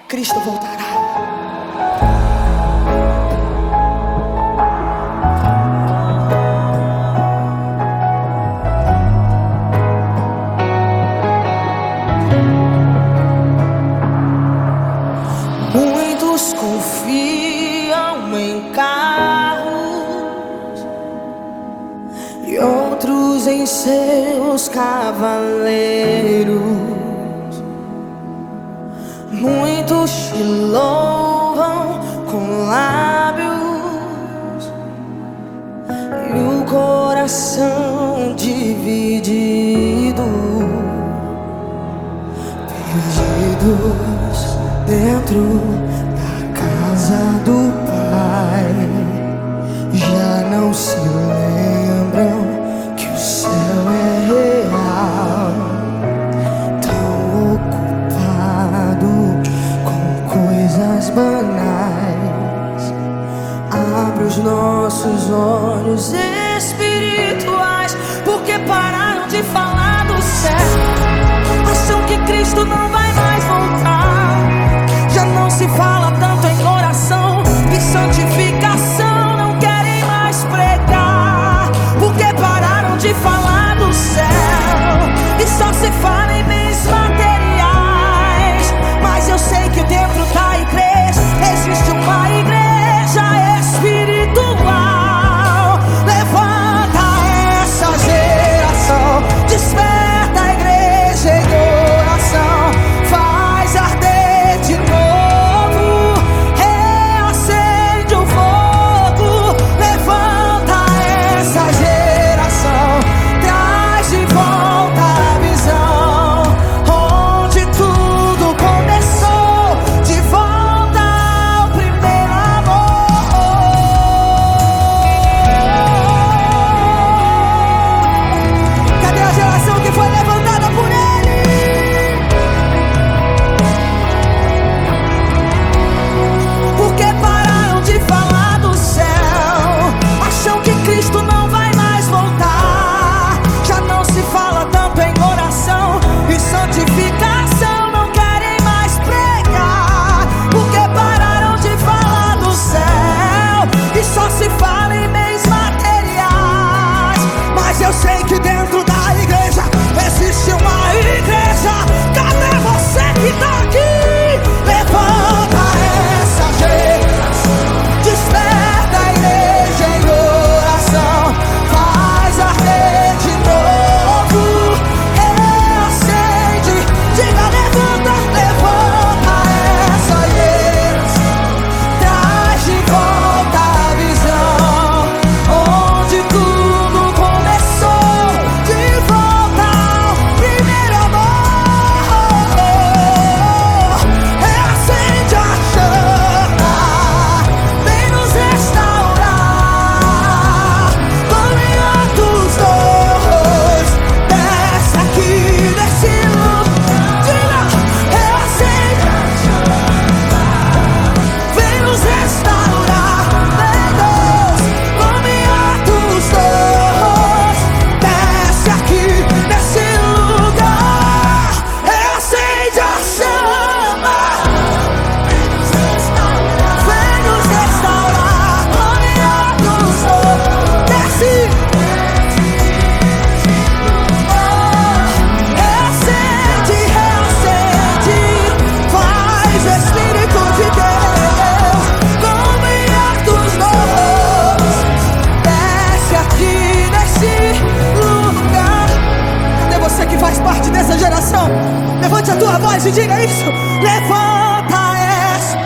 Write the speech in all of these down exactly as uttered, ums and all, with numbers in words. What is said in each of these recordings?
Cristo voltará. Muitos confiam em carros e outros em seus cavaleiros. Muitos te louvam com lábios e o coração dividido, perdidos dentro da casa do Pai. Já não se lembram que o céu é real, tão ocupado com coisas banais. Abre os nossos olhos espirituais, porque pararam de falar do céu. Acham que Cristo não vai mais voltar. Já não se fala tanto em oração e santificação, não querem mais pregar, porque pararam de falar do céu e só se fala em bens materiais. Mas eu sei que dentro da igreja existe uma igreja espiritual. Levanta essa geração, desperta a igreja em oração, faz arder de novo, reacende o fogo. Levanta essa geração, traz de volta a visão, onde tudo começou, de volta ao primeiro amor. Cadê a geração que foi levantada por Ele? Porque pararam de falar do céu. Acham que Cristo não vai mais voltar. Já não se fala tanto em oração e santificação, não querem mais pregar, porque pararam de falar do céu e só se fala em bens materiais. Mas eu sei que dentro da igreja existe uma igreja. Cadê você que tá aqui? Levanta essa geração, desperta a igreja em oração, faz arder de novo, reacende. Diga, levanta, levanta essa geração, traz de volta a visão, onde tudo começou, de volta ao primeiro amor. Reacende a chama, vem nos restaurar. Caminhar dos dois, desce aqui nesse lugar. Diga, reacende a chama, vem nos restaurar. Vem Deus, caminhar dos dois, desce aqui nesse lugar. Reacende a chama, vem nos restaurar. Caminhar dos dois, desce. Reacende, reacende, faz Espírito de Deus, caminhar dos dois, desce aqui nesse lugar. Cadê você que faz parte dessa geração? Levante a tua voz e diga isso. Levanta essa,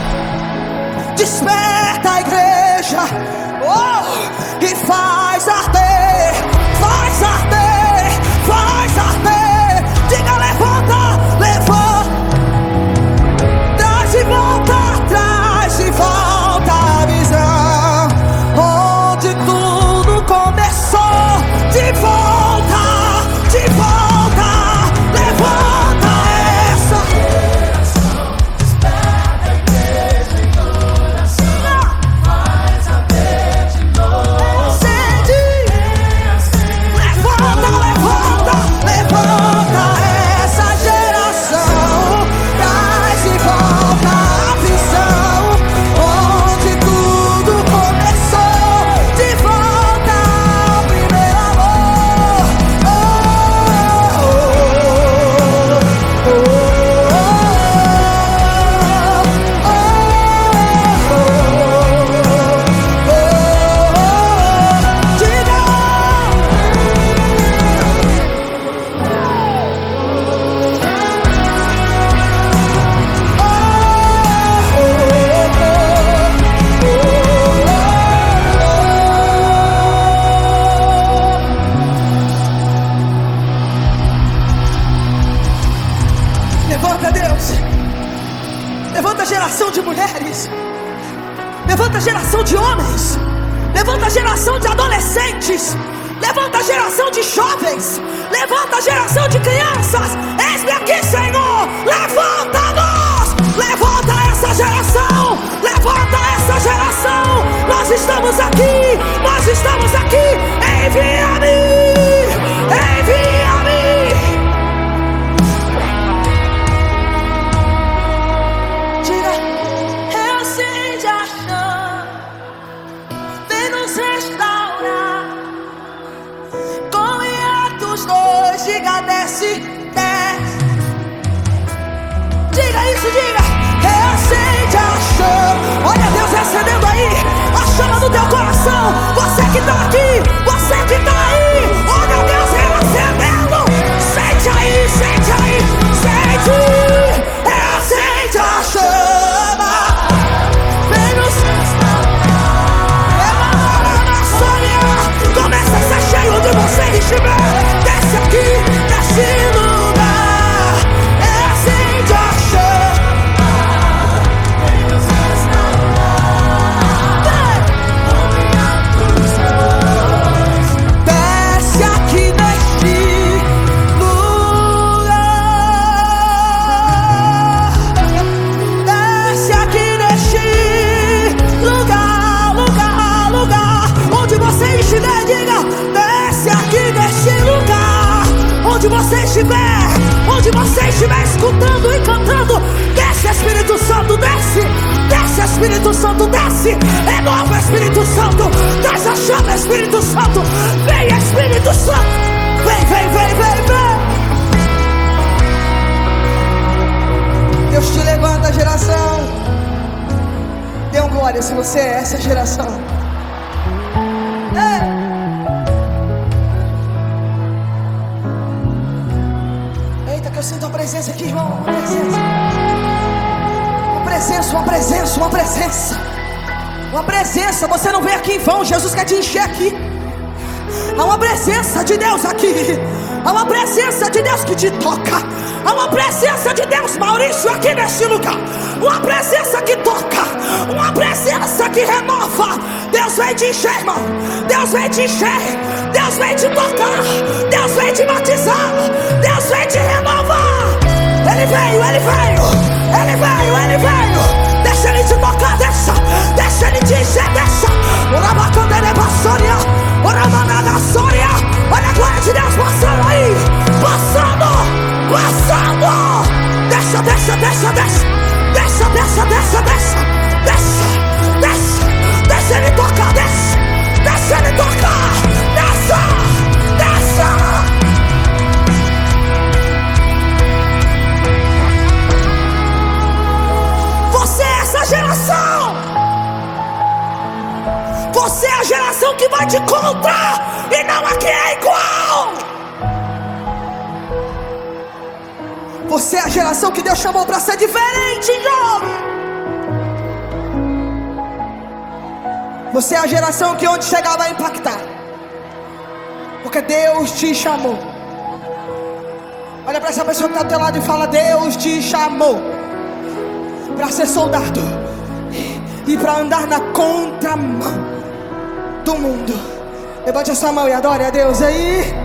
desperta a igreja, oh, e faz arder, faz arder, faz arder. Diga, levanta, levanta, traz de volta, traz de volta a visão, onde tudo começou, de volta, de volta. Levanta essa geração, desperta a igreja em oração. Deus. Levanta a geração de mulheres. Levanta a geração de homens. Levanta a geração de adolescentes. Levanta a geração de jovens. Levanta a geração de crianças. Eis-me aqui, Senhor. Levanta-nos. Levanta essa geração. Levanta essa geração. Nós estamos aqui. Nós estamos aqui. Envia-me. Envia-me. Diga, reacende a chama. Vem nos restaurar. Com Atos dois, diga, desce, desce. Diga isso, diga. Reacende a chama. Olha Deus acendendo aí a chama do teu coração. Você que está aqui, você que está aí. Olha Deus reacendendo. Sente aí, sente aí, sente. Reacende a chama. Vem nos restaurar. Começa a ser cheio onde você estiver. Desce aqui, desce lugar. Reacende a chama. Vem nos restaurar. Desce aqui neste lugar. Desce aqui neste lugar, lugar, lugar. Onde você estiver, diga. Desce aqui neste lugar. Onde você estiver, onde você estiver escutando e cantando, desce Espírito Santo, desce, desce Espírito Santo, desce, renova Espírito Santo, traz a chama Espírito Santo, vem Espírito Santo, vem, vem, vem, vem, vem. Deus te levanta, geração. Dê um glória se você é essa geração. Ei. Eu sinto a presença aqui, irmão. Uma presença. Uma presença, uma presença, uma presença. Uma presença. Você não veio aqui em vão. Jesus quer te encher aqui. Há uma presença de Deus aqui. Há uma presença de Deus que te toca. Há uma presença de Deus, Maurício, aqui neste lugar. Uma presença que toca. Uma presença que renova. Deus vem te encher, irmão. Deus vem te encher. Deus vem te tocar. Deus vem te batizar. Deus vem te renovar. Ele veio, ele veio. Ele veio, ele veio. Deixa ele te tocar, deixa. Deixa ele te encher, deixa. Orabacandeira bassoria. Oramanada soria. Olha a glória de Deus passando aí. Passando. Passando. Deixa, deixa, deixa, deixa. Deixa, deixa, deixa, deixa. Deixa, deixa. Deixa ele tocar, deixa. Deixa ele tocar. Deixa, deixa. Você é essa geração. Você é a geração que vai te encontrar. E não a que é igual. Você é a geração que Deus chamou para ser diferente, jovem. Você é a geração que onde chegar vai impactar. Porque Deus te chamou. Olha para essa pessoa que está do teu lado e fala: Deus te chamou para ser soldado e para andar na contramão do mundo. Levante essa mão e adore a Deus aí.